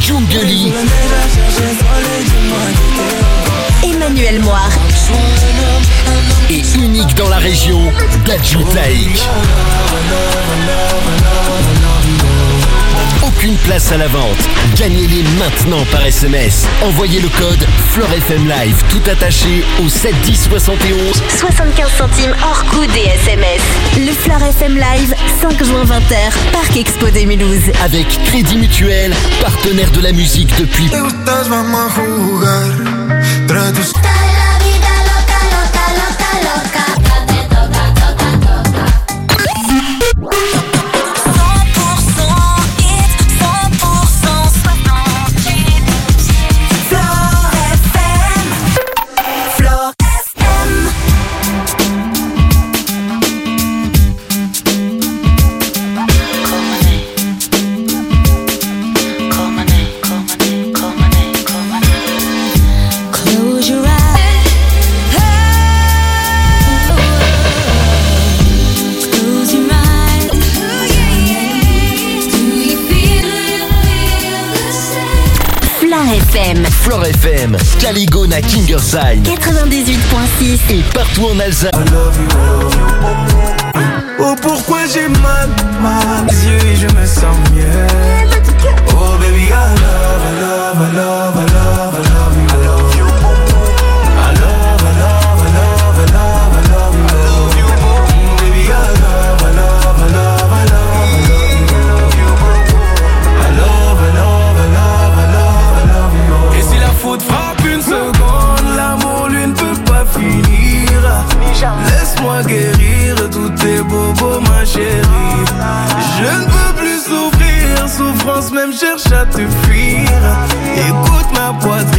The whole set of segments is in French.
Jungeli, Emmanuel Moire et unique dans la région, Dadju Taïk. Aucune place à la vente. Gagnez-les maintenant par SMS. Envoyez le code FleurFM Live tout attaché au 7 10 71. 75 centimes hors coût des SMS. Le Fleur FM Live, 5 juin 20h, Parc Expo des Mulhouse. Avec Crédit Mutuel, partenaire de la musique depuis. Flore FM, Caligona Kingersheim 98.6 et partout en Alsace. Oh pourquoi j'ai mal, les yeux et je me sens mieux. Oh baby I love, I love, I love, I love, I love you. I love you. I love, I love, I love, I love, I love you. I love you. Baby I love, I love, I love, I love, I love you. I love, I love, I love, I love, I love you. Et si la faute frappe une seconde, l'amour lui ne peut pas finir. Laisse-moi guérir tous tes bobos ma chérie. Je ne peux plus souffrir, souffrance même cherche à te fuir. Écoute ma poitrine.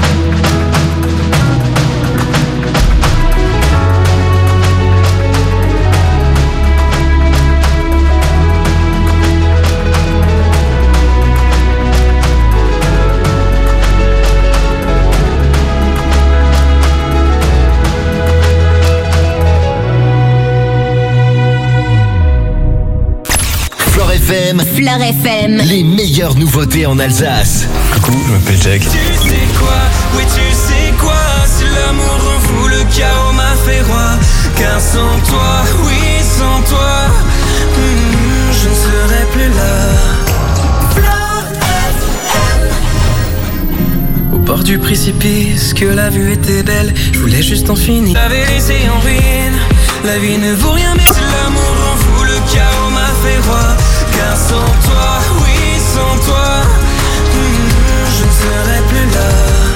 Fleur FM, les meilleures nouveautés en Alsace. Coucou, je m'appelle Jack. Tu sais quoi, oui tu sais quoi, si l'amour rend fou, le chaos m'a fait roi. Car sans toi, oui sans toi, je ne serai plus là. Fleur FM. Au bord du précipice, que la vue était belle, je voulais juste en finir. J'avais laissé en ruine, la vie ne vaut rien, mais si l'amour rend fou, le chaos m'a fait roi. Car sans toi, oui sans toi, je ne serai plus là.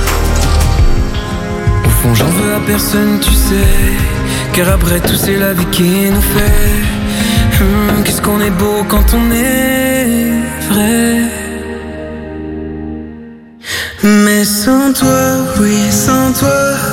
Au fond j'en veux à personne tu sais, car après tout c'est la vie qui nous fait. Qu'est-ce qu'on est beau quand on est vrai. Mais sans toi, oui sans toi,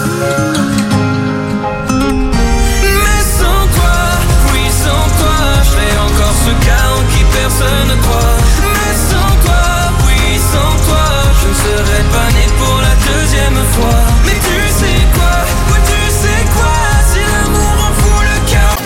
personne ne croit. Mais sans toi, oui sans toi, je ne serais pas né pour la deuxième fois. Mais tu sais quoi, oui tu sais quoi, si l'amour en fout le chaos.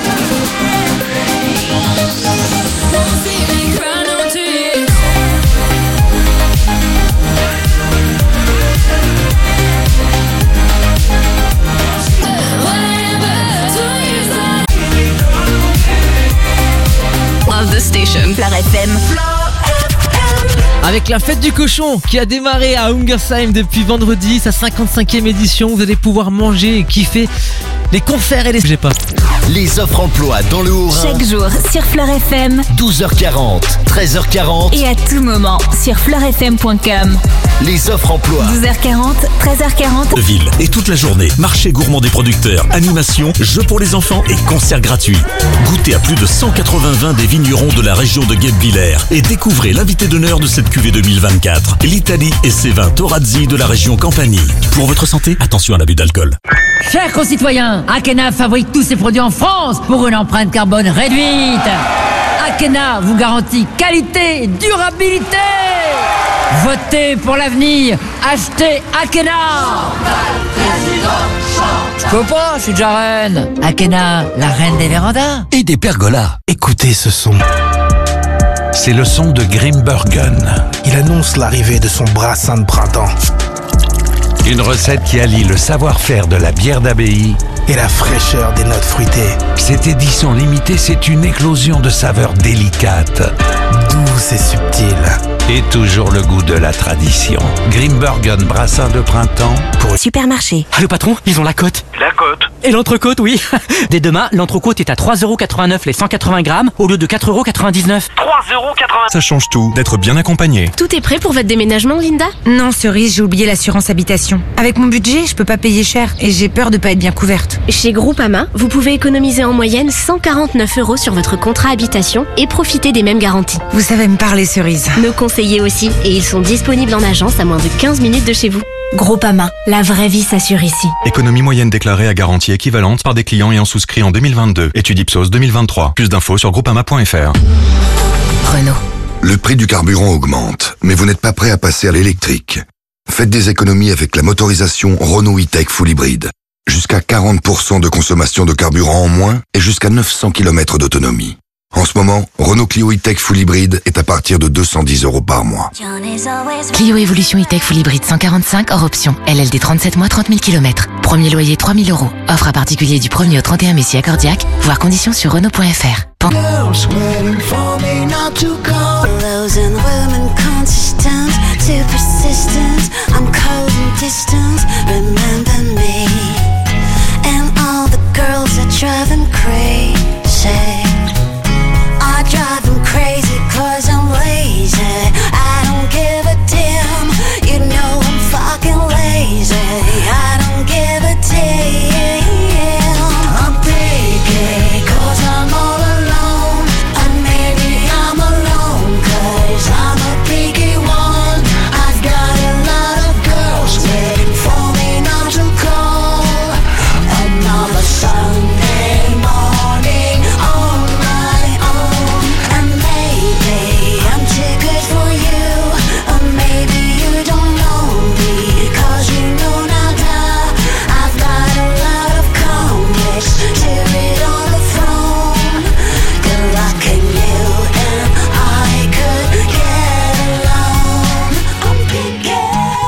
Love the station, Fleur FM. Avec la fête du cochon qui a démarré à Ungersheim depuis vendredi, sa 55e édition, vous allez pouvoir manger et kiffer les concerts et les... J'ai pas. Les offres emploi dans le Haut-Rhin. Chaque jour sur Fleur FM. 12h40, 13h40. Et à tout moment sur fleurfm.com. Les offres emploi. 12h40, 13h40. Ville et toute la journée, marché gourmand des producteurs, animation, jeux pour les enfants et concerts gratuits. Goûtez à plus de 180 vins des vignerons de la région de Guebwiller et découvrez l'invité d'honneur de cette cuvée 2024, l'Italie et ses vins Torazzi de la région Campanie. Pour votre santé, attention à l'abus d'alcool. Chers concitoyens, Akena fabrique tous ses produits en France pour une empreinte carbone réduite. Akena vous garantit qualité et durabilité. Votez pour l'avenir, achetez Akena. Je peux pas, je suis déjà reine. Akena, la reine des vérandas. Et des pergolas. Écoutez ce son. c'est le son de Grimbergen. Il annonce l'arrivée de son brassin de printemps. Une recette qui allie le savoir-faire de la bière d'abbaye et la fraîcheur des notes fruitées. Cette édition limitée, c'est une éclosion de saveurs délicates, douces et subtiles. Et toujours le goût de la tradition. Grimbergen brassin de printemps pour Supermarché. Ah, le patron, ils ont la côte. La côte. Et l'entrecôte, oui. Dès demain, l'entrecôte est à 3,89€ les 180 grammes au lieu de 4,99€. 3,89€. Ça change tout, d'être bien accompagné. Tout est prêt pour votre déménagement, Linda? Non, Cerise, j'ai oublié l'assurance habitation. Avec mon budget, je peux pas payer cher et j'ai peur de pas être bien couverte. Chez Groupama, vous pouvez économiser en moyenne 149€ sur votre contrat habitation et profiter des mêmes garanties. Vous savez me parler, Cerise. Nos conseillers aussi, et ils sont disponibles en agence à moins de 15 minutes de chez vous. Groupama, la vraie vie s'assure ici. Économie moyenne déclarée à garantie équivalente par des clients ayant souscrit en 2022. Étude Ipsos 2023. Plus d'infos sur groupama.fr. Renault. Le prix du carburant augmente, mais vous n'êtes pas prêt à passer à l'électrique. Faites des économies avec la motorisation Renault E-Tech Full Hybrid. Jusqu'à 40% de consommation de carburant en moins et jusqu'à 900 km d'autonomie. En ce moment, Renault Clio E-Tech Full Hybrid est à partir de 210€ par mois. Clio Evolution E-Tech Full Hybrid 145 hors option. LLD 37 mois 30 000 km. Premier loyer 3 000€. Offre à particulier du 1er au 31 mai si accordiaque. Voir conditions sur Renault.fr. I drive them crazy 'cause I'm lazy. I don't give a damn. You know I'm fucking lazy. I don't give a damn. I'm picky 'cause I'm all alone. And maybe I'm alone 'cause I'm a picky one. I've got a lot of girls waiting for me not to call. Another Sunday morning on my own. And maybe I'm too good for you, or maybe you don't know me, 'cause you know nada. I've got a lot of complex, hear it on the phone. Good luck in you and I could get along. I'm picky,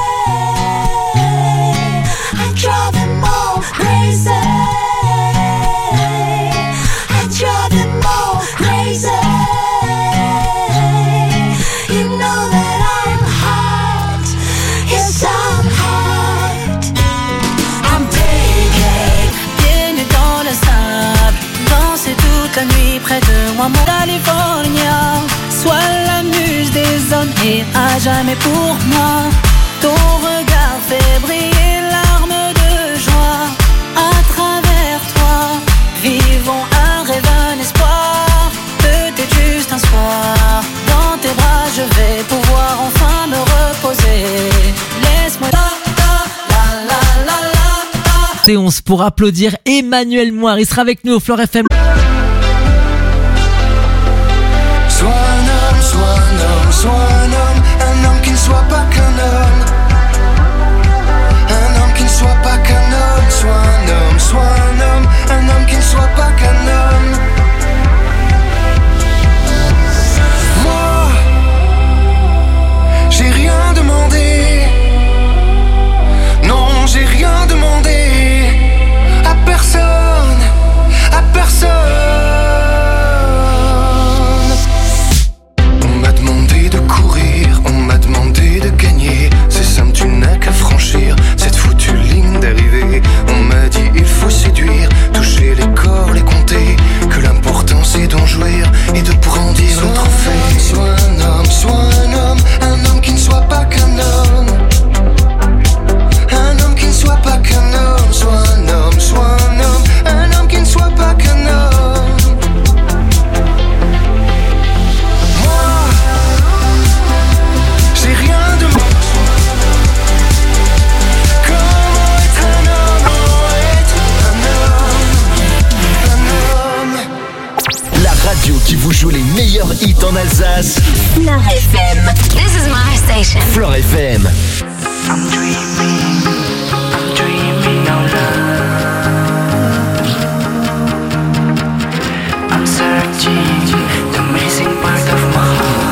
I drive them all crazy. I drive them all crazy. You know that I'm hot. Yes, I'm hot. I'm picky. Bienvenue dans le sable, danser toute la nuit près de moi, mon California. Sois la muse des hommes et à jamais pour moi. Ton regard fait briller l'arme de joie. À travers toi, vivons un rêve, un espoir. Peut-être juste un soir, dans tes bras je vais pouvoir enfin me reposer. Laisse-moi Et 11 pour applaudir Emmanuel Moire. Il sera avec nous au Flore FM. Sois un homme, sois un homme, sois un homme qui ne soit pas qu'un homme. Un homme qui ne soit pas qu'un homme. Sois un homme, sois un homme qui ne soit pas qu'un homme. Moi, j'ai rien demandé. Non, j'ai rien demandé. À personne, à personne. On m'a demandé de courir, on m'a demandé de gagner. C'est simple, tu n'as qu'à franchir cette foutue ligne d'arrivée. On m'a dit il faut séduire, toucher les corps, les compter. Que l'important c'est d'en jouir et de brandir le trophée. Sois un homme qui ne soit pas qu'un homme. Un homme qui ne soit pas qu'un homme. Sois un homme qui ne soit pas qu'un homme. Moi, j'ai rien demandé. Comment être un homme? La radio qui vous joue les meilleurs hits en Alsace. Flore FM. This is my station. Flore FM. I'm dreaming out loud. I'm searching the missing part of my heart.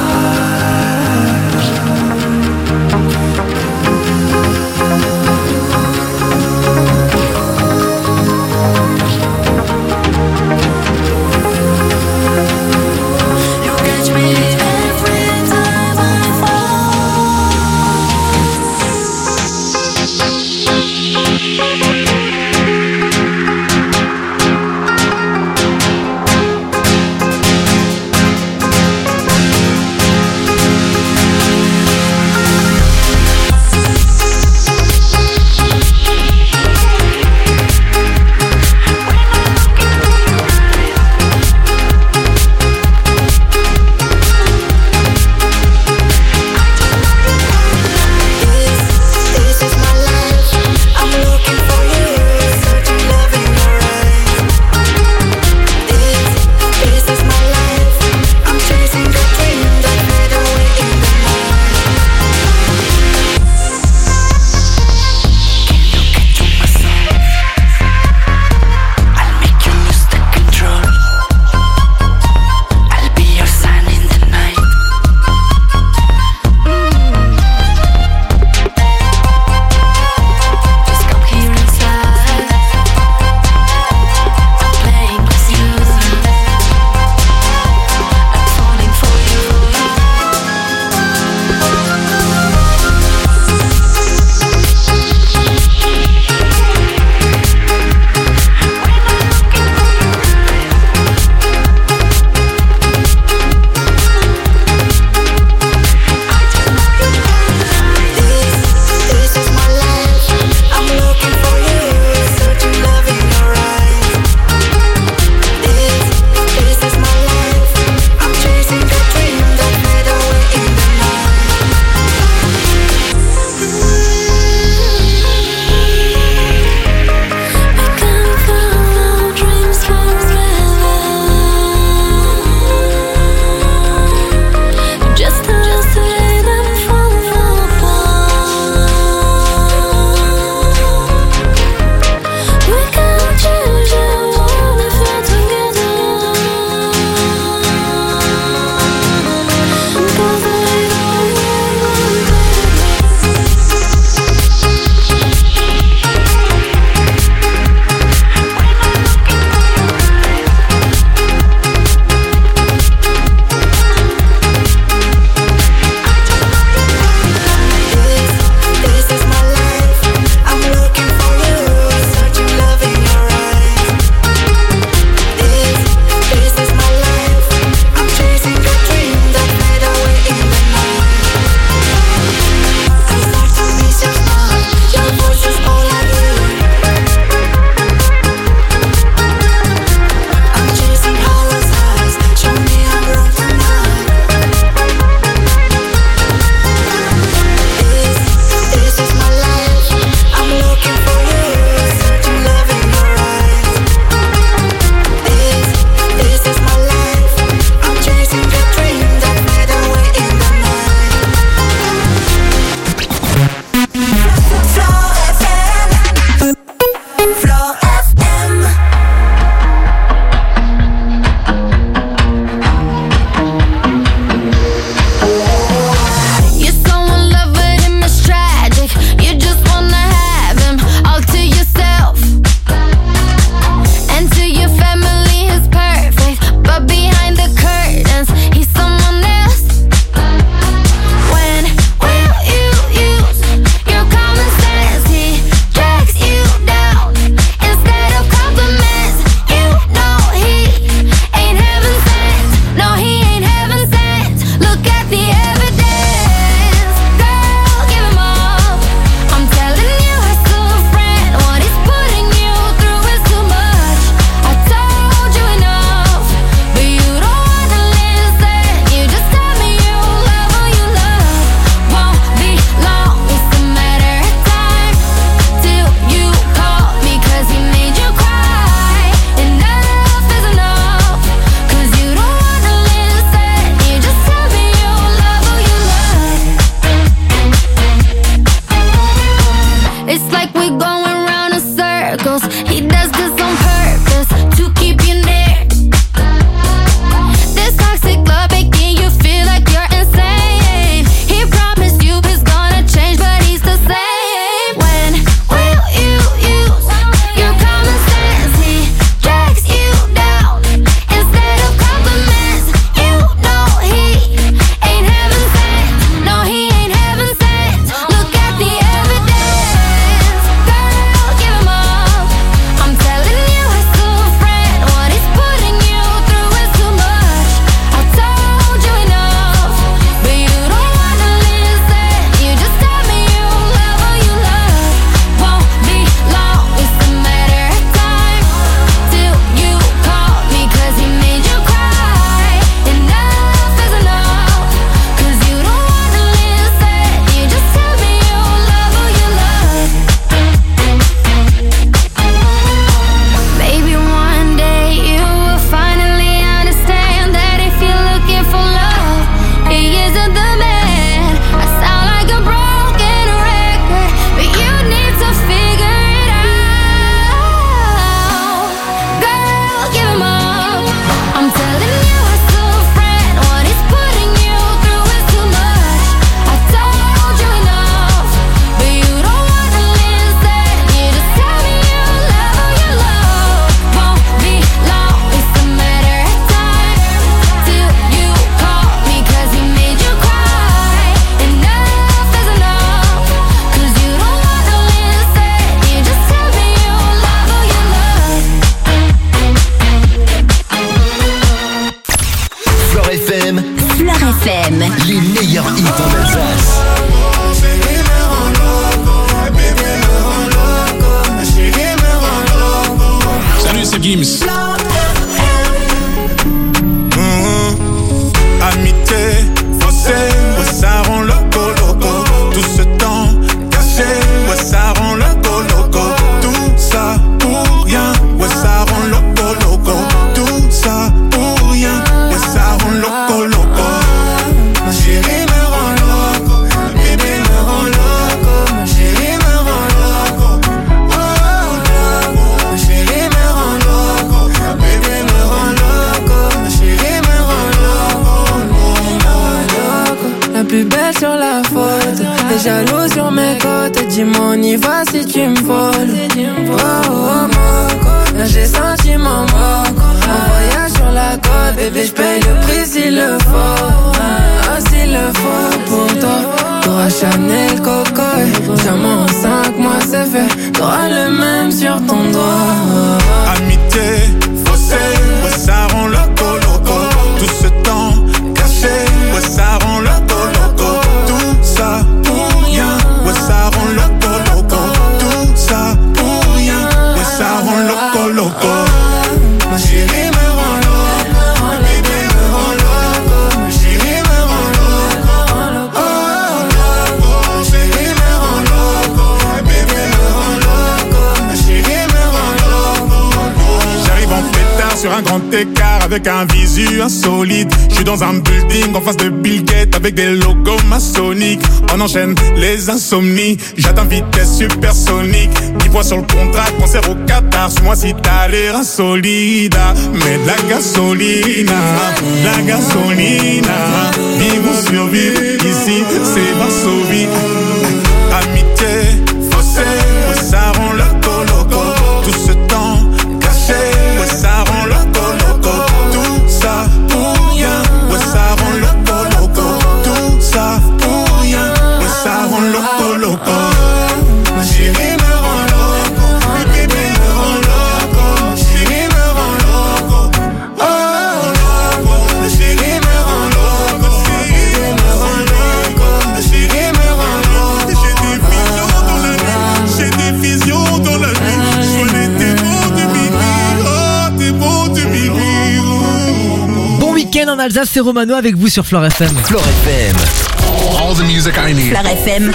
jaloux sur mes côtes. Dis-moi on y va si tu me voles. Oh oh Moco, là j'ai senti mon Moco. Un voyage sur la côte, bébé j'paye le prix s'il le faut. S'il le faut pour toi. T'auras Chanel Coco. Diamant en 5 mois c'est fait. T'auras le même sur ton doigt. Amitié, faussé, ouais ça rend loco loco. Tout ce temps caché, ouais ça rend loco loco. Tout ça pour rien, ouais ça rend loco loco. Tout ça pour rien, ouais ça rend loco loco. Ma chérie me rend loco, bébé me rend loco. Ma chérie me rend loco, oh loco. Ma chérie me rend loco, bébé me rend loco. Ma chérie me rend loco. J'arrive en pétard sur un grand écart avec un visu insolite. J'suis dans un building en face de Bill Gates avec des logos maçonniques. On enchaîne les insomnies, j'atteins vitesse supersonique. 10 points sur le contrat, concert au Qatar. Suis-moi si t'as l'air insolide. Mais de la gasolina, vivre ou survivre, ici c'est Varsovie. Amitié, faussé, ouais ça rend loco loco. Tout ce temps caché, ouais ça rend loco loco. Tout ça pour rien, ouais ça rend loco loco. Tout ça pour rien, ouais ça rend loco loco. Ma chérie me rend loco, bébé me rend loco. Ma chérie me rend loco, oh loco. Ma chérie me rend loco, bébé me rend loco. Ma chérie me rend loco. J'ai des visions dans la nuit, je connais tes mots de minuit, oh tes mots de minuit. Bon week-end en Alsace, c'est Romano avec vous sur Flore FM. Flore FM. All the music I need. Flore FM.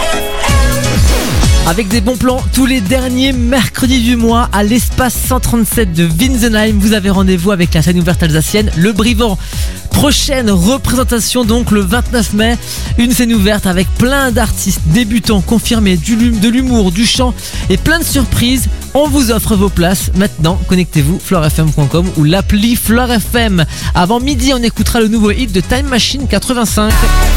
Avec des bons plans tous les derniers mercredis du mois à l'espace 137 de Winsenheim. Vous avez rendez-vous avec la scène ouverte alsacienne Le Brivant. Prochaine représentation donc le 29 mai. Une scène ouverte avec plein d'artistes débutants confirmés, de l'humour, du chant et plein de surprises. On vous offre vos places. Maintenant, connectez-vous florefm.com ou l'appli Flore FM. Avant midi, on écoutera le nouveau hit de Time Machine 85.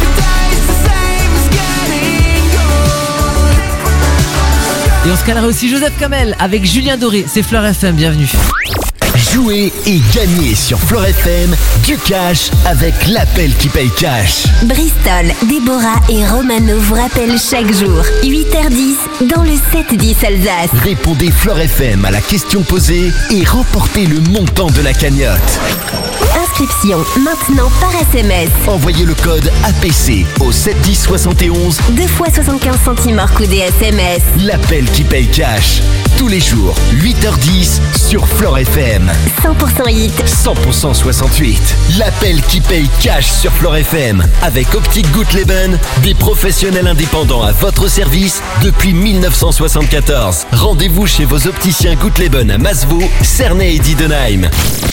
Et on se calera aussi Joseph Kamel avec Julien Doré. C'est Flore FM, bienvenue. Jouez et gagnez sur Flore FM du cash avec l'appel qui paye cash. Bristol, Déborah et Romano vous rappellent chaque jour 8h10 dans le 7-10 Alsace. Répondez Flore FM à la question posée et remportez le montant de la cagnotte. Inscription maintenant par SMS. Envoyez le code APC au 710 71. 2 fois 75 centimes hors coût des SMS. L'appel qui paye cash. Tous les jours, 8h10 sur Flore FM. 100% hit. 100% 68. L'appel qui paye cash sur Flore FM. Avec Optique Guttleben, des professionnels indépendants à votre service depuis 1974. Rendez-vous chez vos opticiens Guttleben à Masvaux, Cernay et Diedenheim.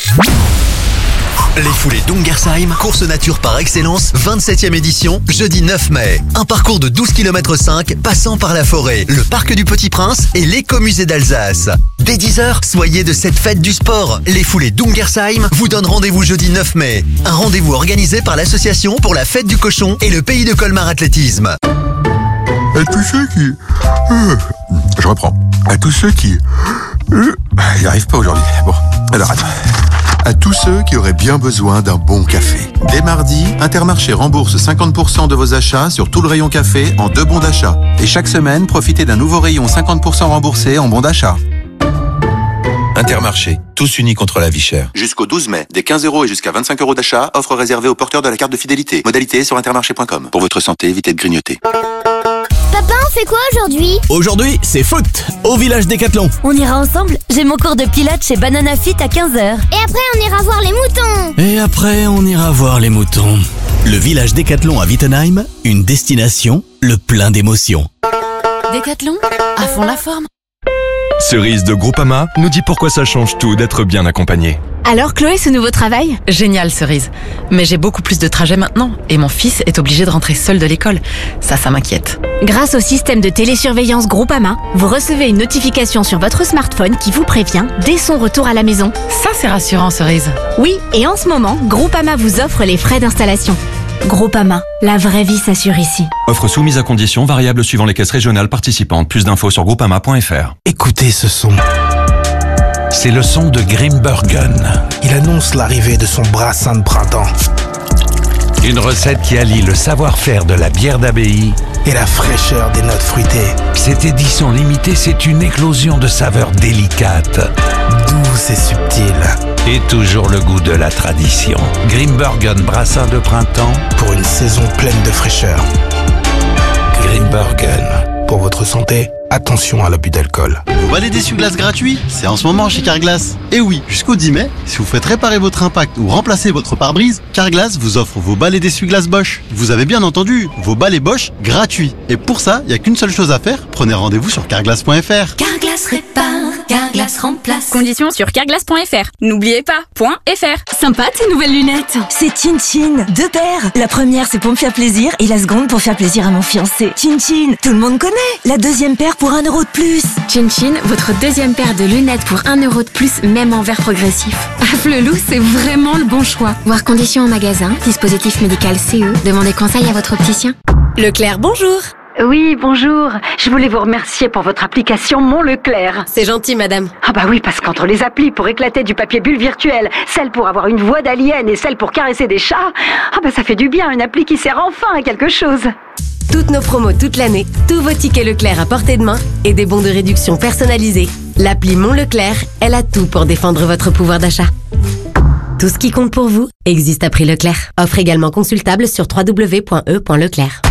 Les foulées d'Ungersheim, course nature par excellence, 27e édition, jeudi 9 mai. Un parcours de 12 km 5, passant par la forêt, le parc du Petit Prince et l'écomusée d'Alsace. Dès 10h, soyez de cette fête du sport. Les foulées d'Ungersheim vous donnent rendez-vous jeudi 9 mai. Un rendez-vous organisé par l'association pour la fête du cochon et le pays de Colmar Athlétisme. À tous ceux qui... Je reprends. À tous ceux qui... Il n'y arrive pas aujourd'hui. Bon, alors attends. À tous ceux qui auraient bien besoin d'un bon café. Dès mardi, Intermarché rembourse 50% de vos achats sur tout le rayon café en 2 bons d'achat. Et chaque semaine, profitez d'un nouveau rayon 50% remboursé en bons d'achat. Intermarché, tous unis contre la vie chère. Jusqu'au 12 mai, des 15 € et jusqu'à 25 € d'achat, offre réservée aux porteurs de la carte de fidélité. Modalité sur intermarché.com. Pour votre santé, évitez de grignoter. Papa, on fait quoi aujourd'hui ? Aujourd'hui, c'est foot, au village Décathlon. On ira ensemble ? J'ai mon cours de pilates chez Banana Fit à 15h. Et après, on ira voir les moutons. Et après, on ira voir les moutons. Le village Décathlon à Wittenheim, une destination, le plein d'émotions. Décathlon, à fond la forme. Cerise de Groupama nous dit pourquoi ça change tout d'être bien accompagné. Alors Chloé, ce nouveau travail ? Génial, Cerise. Mais j'ai beaucoup plus de trajets maintenant et mon fils est obligé de rentrer seul de l'école. Ça m'inquiète. Grâce au système de télésurveillance Groupama, vous recevez une notification sur votre smartphone qui vous prévient dès son retour à la maison. Ça, c'est rassurant, Cerise. Oui, et en ce moment, Groupama vous offre les frais d'installation. Groupama, la vraie vie s'assure ici. Offre soumise à conditions, variable suivant les caisses régionales participantes. Plus d'infos sur groupama.fr. Écoutez ce son. C'est le son de Grimbergen. Il annonce l'arrivée de son brassin de printemps. Une recette qui allie le savoir-faire de la bière d'abbaye et la fraîcheur des notes fruitées. Cette édition limitée, c'est une éclosion de saveurs délicates, douces et subtiles. Et toujours le goût de la tradition. Grimbergen brassin de printemps pour une saison pleine de fraîcheur. Grimbergen. Pour votre santé, attention à l'abus d'alcool. Vous balais d'essuie-glace gratuit, c'est en ce moment chez Carglass. Et oui, jusqu'au 10 mai, si vous faites réparer votre impact ou remplacer votre pare-brise, Carglass vous offre vos balais d'essuie-glace Bosch. Vous avez bien entendu, vos balais Bosch gratuits. Et pour ça, il n'y a qu'une seule chose à faire, prenez rendez-vous sur carglass.fr. Carglass répare, Carglass remplace. Conditions sur carglass.fr. N'oubliez pas, .fr. Sympa tes nouvelles lunettes. C'est Chin Chin, 2 paires. La première c'est pour me faire plaisir et la seconde pour faire plaisir à mon fiancé. Chin Chin, tout le monde connaît. La deuxième paire pour 1 euro de plus. Chin Chin, votre deuxième paire de lunettes pour 1 euro de plus, même en verre progressif. Flelou, c'est vraiment le bon choix. Voir conditions en magasin, dispositif médical CE. Demandez conseil à votre opticien. Leclerc, bonjour. Oui, bonjour. Je voulais vous remercier pour votre application Mon Leclerc. C'est gentil, madame. Ah bah oui, parce qu'entre les applis pour éclater du papier bulle virtuel, celle pour avoir une voix d'alien et celle pour caresser des chats, ah bah ça fait du bien, une appli qui sert enfin à quelque chose. Toutes nos promos toute l'année, tous vos tickets Leclerc à portée de main et des bons de réduction personnalisés. L'appli Mon Leclerc, elle a tout pour défendre votre pouvoir d'achat. Tout ce qui compte pour vous existe à prix Leclerc. Offre également consultable sur www.e.leclerc.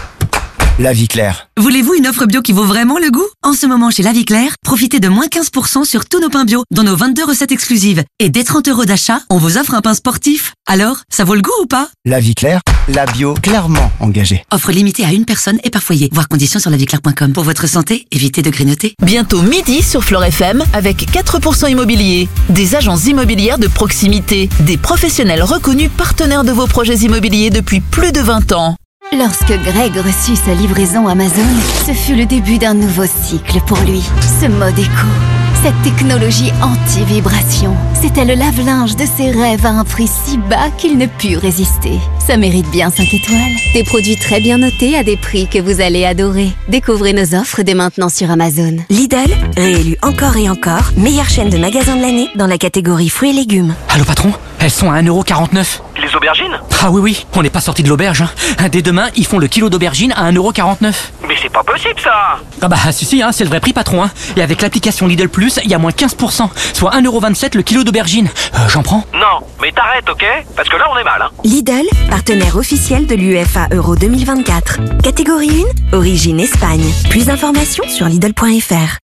La Vie Claire. Voulez-vous une offre bio qui vaut vraiment le goût? En ce moment chez La Vie Claire, profitez de moins 15% sur tous nos pains bio dans nos 22 recettes exclusives. Et dès 30 € d'achat, on vous offre un pain sportif. Alors, ça vaut le goût ou pas? La Vie Claire, la bio clairement engagée. Offre limitée à une personne et par foyer. Voir conditions sur lavieclaire.com. Pour votre santé, évitez de grignoter. Bientôt midi sur Flore FM avec 4% immobilier. Des agences immobilières de proximité. Des professionnels reconnus partenaires de vos projets immobiliers depuis plus de 20 ans. Lorsque Greg reçut sa livraison Amazon, ce fut le début d'un nouveau cycle pour lui. Ce mode éco, cette technologie anti-vibration, c'était le lave-linge de ses rêves à un prix si bas qu'il ne put résister. Ça mérite bien 5 étoiles. Des produits très bien notés à des prix que vous allez adorer. Découvrez nos offres dès maintenant sur Amazon. Lidl, réélu encore et encore, meilleure chaîne de magasins de l'année dans la catégorie fruits et légumes. Allô patron, elles sont à 1,49 €. Les aubergines? Ah oui, on n'est pas sorti de l'auberge. Dès demain, ils font le kilo d'aubergines à 1,49 €. Mais c'est pas possible ça! Ah bah si, c'est le vrai prix patron. Et avec l'application Lidl Plus, il y a moins 15%, soit 1,27 € le kilo d'aubergines. J'en prends? Non, mais t'arrêtes, ok? Parce que là on est mal. Lidl, partenaire officiel de l'UEFA Euro 2024. Catégorie 1, origine Espagne. Plus d'informations sur Lidl.fr.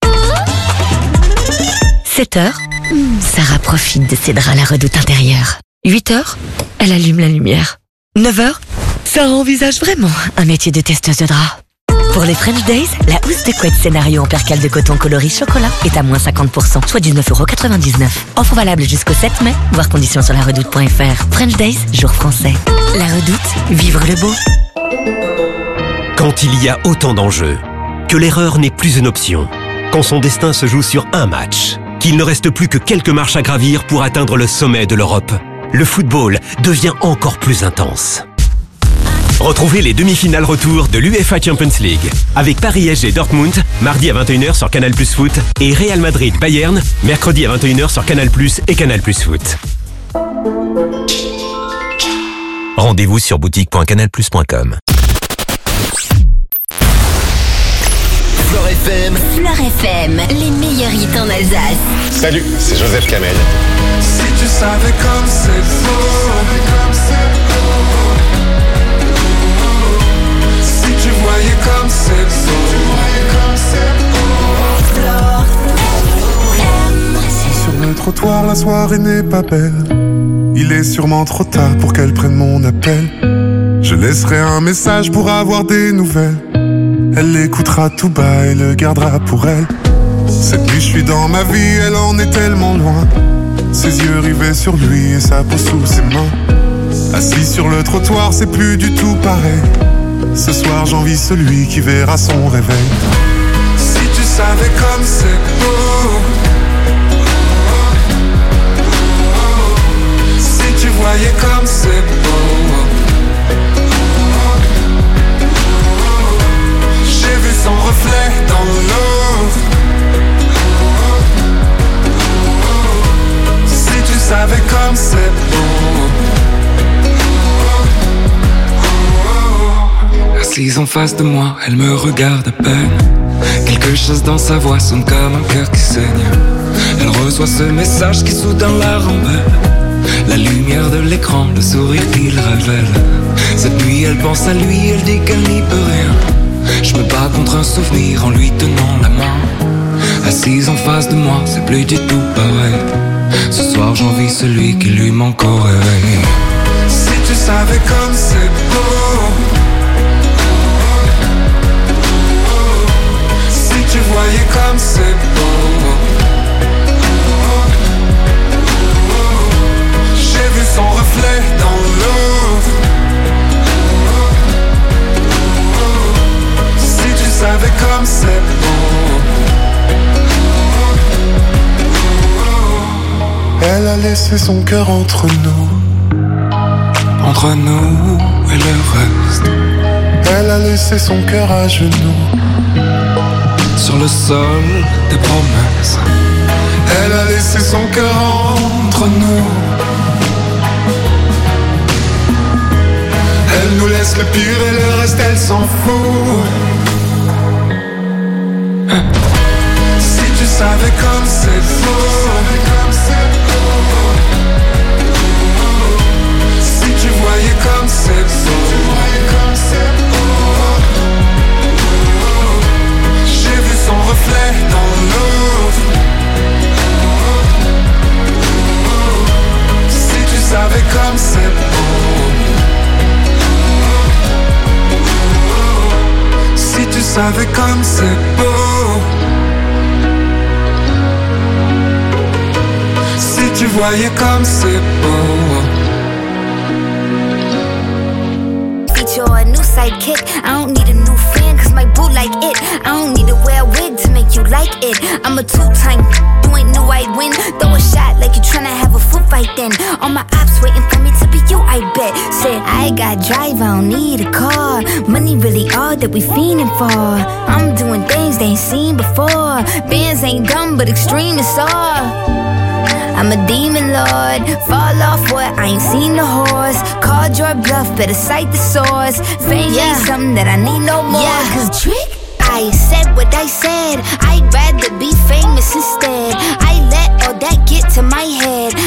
7h, Sarah profite de ses draps à la redoute intérieure. 8h, elle allume la lumière. 9h, Sarah envisage vraiment un métier de testeuse de draps. Pour les French Days, la housse de couette scénario en percale de coton coloris chocolat est à moins 50%, soit 19,99 €. Offre valable jusqu'au 7 mai, voir conditions sur laredoute.fr. French Days, jour français. La Redoute, vivre le beau. Quand il y a autant d'enjeux, que l'erreur n'est plus une option, quand son destin se joue sur un match, qu'il ne reste plus que quelques marches à gravir pour atteindre le sommet de l'Europe, le football devient encore plus intense. Retrouvez les demi-finales retour de l'UEFA Champions League avec Paris-SG Dortmund, mardi à 21h sur Canal+ Foot et Real Madrid-Bayern, mercredi à 21h sur Canal+ et Canal+ Foot. Rendez-vous sur boutique.canalplus.com. Flore FM. Flore FM, les meilleurs hits en Alsace. Salut, c'est Joseph Kamel. Si tu savais comme c'est beau, si tu voyais comme c'est beau. Sur le trottoir, la soirée n'est pas belle. Il est sûrement trop tard pour qu'elle prenne mon appel. Je laisserai un message pour avoir des nouvelles. Elle l'écoutera tout bas et le gardera pour elle. Cette nuit je suis dans ma vie, elle en est tellement loin. Ses yeux rivés sur lui et sa peau sous ses mains. Assis sur le trottoir, c'est plus du tout pareil. Ce soir j'envie celui qui verra son réveil. Si tu savais comme c'est beau, si tu voyais comme c'est beau. en face de moi, elle me regarde à peine. Quelque chose dans sa voix sonne comme un cœur qui saigne. Elle reçoit ce message qui soudain la rembelle. La lumière de l'écran, le sourire qu'il révèle. Cette nuit elle pense à lui, elle dit qu'elle n'y peut rien. Je me bats contre un souvenir en lui tenant la main. Assise en face de moi, c'est plus du tout pareil. Ce soir j'envie celui qui lui manque au réveil. Si tu savais comme c'est beau, si tu voyais comme c'est beau. J'ai vu son reflet dans l'eau. Si tu savais comme c'est beau. Elle a laissé son cœur entre nous et le reste. Elle a laissé son cœur à genoux sur le sol des promesses. Elle a laissé son cœur entre nous. Elle nous laisse le pire et le reste elle s'en fout. Si tu savais comme c'est beau. Si tu voyais comme c'est beau. J'ai vu son reflet dans l'eau. Si tu savais comme c'est beau. Si tu savais comme c'est beau. Si tu voyais comme c'est beau. Feature a new sidekick. I don't need a new friend cause my boo like it. I don't need to wear a wig to make you like it. I'm a two-time, you ain't knew I'd win. Throw a shot like you tryna have a foot fight then. All my ops waiting for me to be you, I bet. Said I got drive, I don't need a car. Money really all that we fiending for. I'm doing things they ain't seen before. Bands ain't dumb but extreme is all. I'm a demon lord, fall off what, I ain't seen the horse. Called your bluff, better cite the source. Fame ain't something that I need no more. Yeah, cause trick, I said what I said. I'd rather be famous instead. I let all that get to my head.